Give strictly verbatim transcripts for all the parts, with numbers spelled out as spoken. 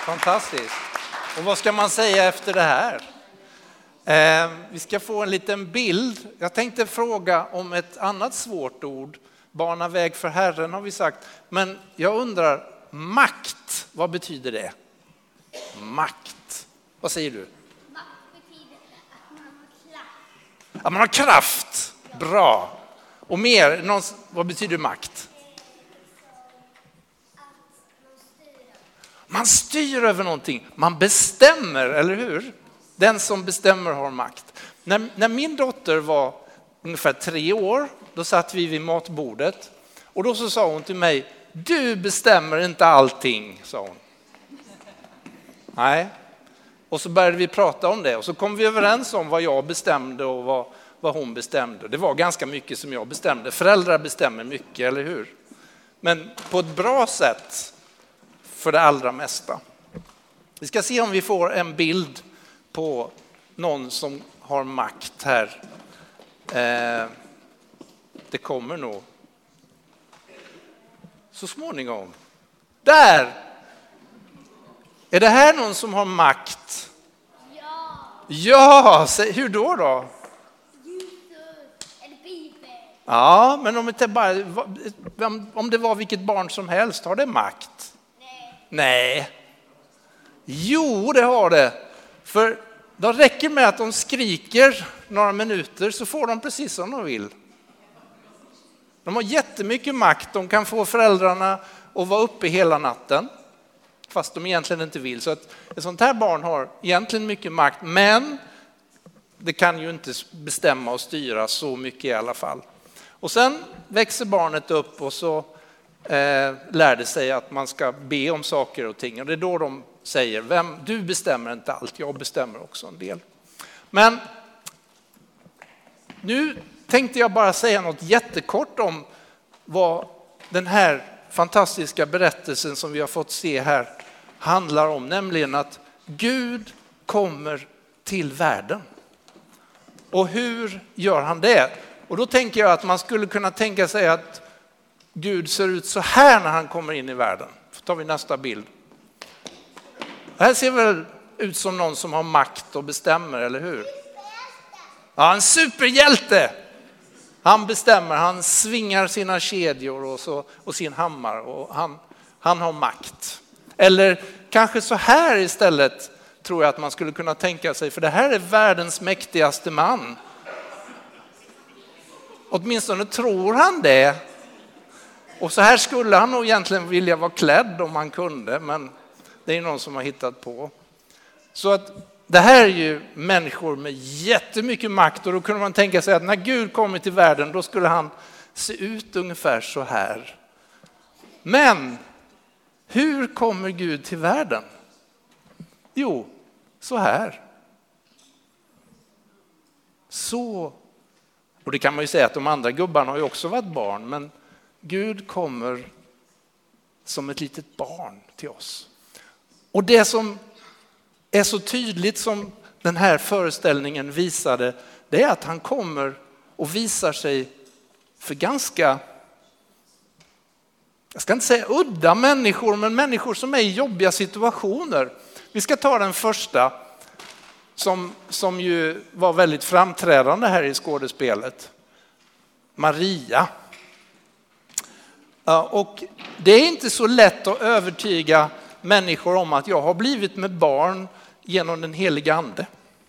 Fantastiskt. Och vad ska man säga efter det här? Eh, vi ska få en liten bild. Jag tänkte fråga om ett annat svårt ord. Bana väg för Herren har vi sagt. Men jag undrar, makt, vad betyder det? Makt. Vad säger du? Makt betyder att man har kraft. Att man har kraft. Bra. Och mer, någon, vad betyder makt? Man styr över någonting. Man bestämmer, eller hur? Den som bestämmer har makt. När, när min dotter var ungefär tre år, då satt vi vid matbordet. Och då så sa hon till mig, du bestämmer inte allting, sa hon. Nej. Och så började vi prata om det. Och så kom vi överens om vad jag bestämde och vad, vad hon bestämde. Det var ganska mycket som jag bestämde. Föräldrar bestämmer mycket, eller hur? Men på ett bra sätt. För det allra mesta. Vi ska se om vi får en bild på någon som har makt här. Eh, det kommer nog så småningom. Där! Är det här någon som har makt? Ja. Ja, hur då då? Jesus eller Bibeln. Ja, men om det, inte bara, om det var vilket barn som helst, har det makt? Nej. Jo, det har det. För det räcker med att de skriker några minuter så får de precis som de vill. De har jättemycket makt. De kan få föräldrarna att vara uppe hela natten. Fast de egentligen inte vill. Så att ett sånt här barn har egentligen mycket makt. Men det kan ju inte bestämma och styra så mycket i alla fall. Och sen växer barnet upp och så Eh, lärde sig att man ska be om saker och ting. Och det är då de säger, vem, du bestämmer inte allt, jag bestämmer också en del. Men nu tänkte jag bara säga något jättekort om vad den här fantastiska berättelsen som vi har fått se här handlar om. Nämligen att Gud kommer till världen. Och hur gör han det? Och då tänker jag att man skulle kunna tänka sig att Gud ser ut så här när han kommer in i världen. Så tar vi nästa bild. Det här ser väl ut som någon som har makt och bestämmer, eller hur? Ja, en superhjälte. Han bestämmer, han svingar sina kedjor och, så, och sin hammare och han, han har makt. Eller kanske så här istället tror jag att man skulle kunna tänka sig. För det här är världens mäktigaste man. Åtminstone tror han det. Och så här skulle han nog egentligen vilja vara klädd om han kunde, men det är någon som har hittat på. Så att det här är ju människor med jättemycket makt och då kunde man tänka sig att när Gud kommer till världen då skulle han se ut ungefär så här. Men hur kommer Gud till världen? Jo, så här. Så. Och det kan man ju säga att de andra gubbarna har ju också varit barn, men Gud kommer som ett litet barn till oss. Och det som är så tydligt som den här föreställningen visade, det är att han kommer och visar sig för ganska, jag ska inte säga udda människor, men människor som är i jobbiga situationer. Vi ska ta den första som, som ju var väldigt framträdande här i skådespelet. Maria. Och det är inte så lätt att övertyga människor om att jag har blivit med barn genom den heliga ande.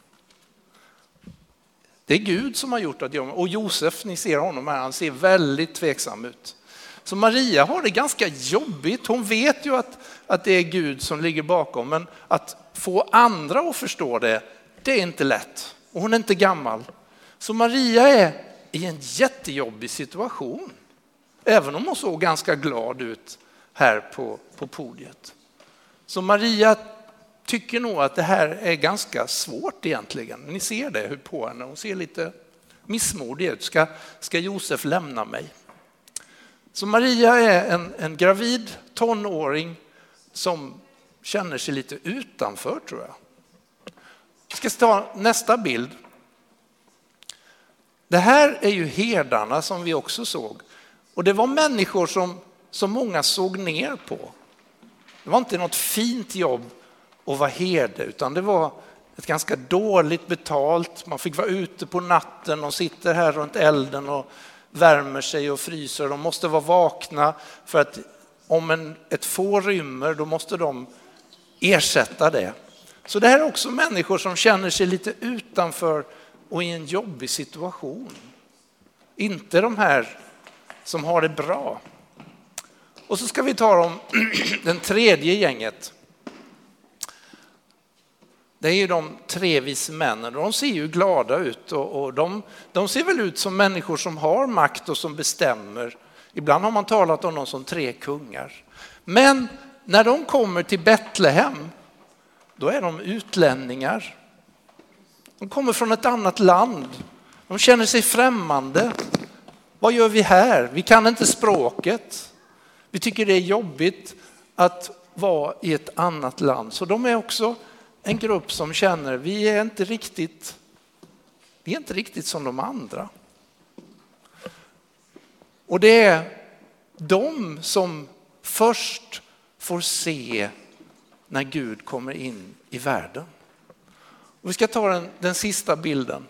Det är Gud som har gjort att jag, och Josef, ni ser honom här, han ser väldigt tveksam ut. Så Maria har det ganska jobbigt. Hon vet ju att, att det är Gud som ligger bakom, men att få andra att förstå det, det är inte lätt. Och hon är inte gammal. Så Maria är i en jättejobbig situation. Även om hon såg ganska glad ut här på, på podiet. Så Maria tycker nog att det här är ganska svårt egentligen. Ni ser det hur på henne. Hon ser lite missmodig ut. Ska, ska Josef lämna mig? Så Maria är en, en gravid tonåring som känner sig lite utanför, tror jag. Jag ska ta nästa bild. Det här är ju herdarna som vi också såg. Och det var människor som, som många såg ner på. Det var inte något fint jobb att vara herde, utan det var ett ganska dåligt betalt. Man fick vara ute på natten och sitter här runt elden och värmer sig och fryser. De måste vara vakna för att om en, ett får rymmer, då måste de ersätta det. Så det här är också människor som känner sig lite utanför och i en jobbig situation. Inte de här som har det bra. Och så ska vi ta dem, den tredje gänget. Det är ju de tre vise männen. De ser ju glada ut och, och de, de ser väl ut som människor som har makt och som bestämmer. Ibland har man talat om dem som tre kungar. Men när de kommer till Betlehem, då är de utlänningar. De kommer från ett annat land. De känner sig främmande. Vad gör vi här? Vi kan inte språket. Vi tycker det är jobbigt att vara i ett annat land. Så de är också en grupp som känner vi är inte riktigt, vi är inte riktigt som de andra. Och det är de som först får se när Gud kommer in i världen. Och vi ska ta den, den sista bilden.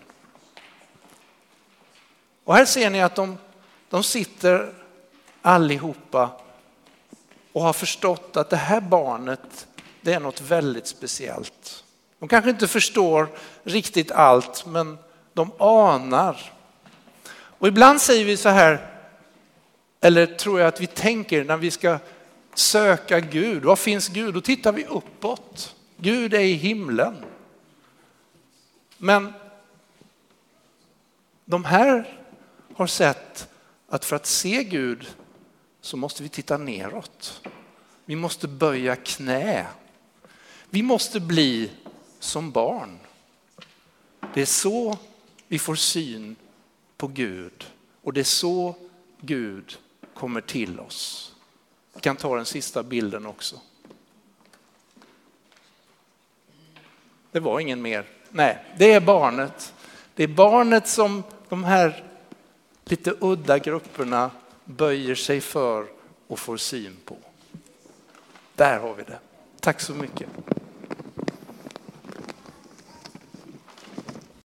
Och här ser ni att de, de sitter allihopa och har förstått att det här barnet, det är något väldigt speciellt. De kanske inte förstår riktigt allt, men de anar. Och ibland säger vi så här, eller tror jag att vi tänker när vi ska söka Gud. Var finns Gud? Då tittar vi uppåt. Gud är i himlen. Men de här har sett att för att se Gud så måste vi titta neråt. Vi måste böja knä. Vi måste bli som barn. Det är så vi får syn på Gud. Och det är så Gud kommer till oss. Vi kan ta den sista bilden också. Det var ingen mer. Nej, det är barnet. Det är barnet som de här lite udda grupperna böjer sig för och får syn på. Där har vi det. Tack så mycket.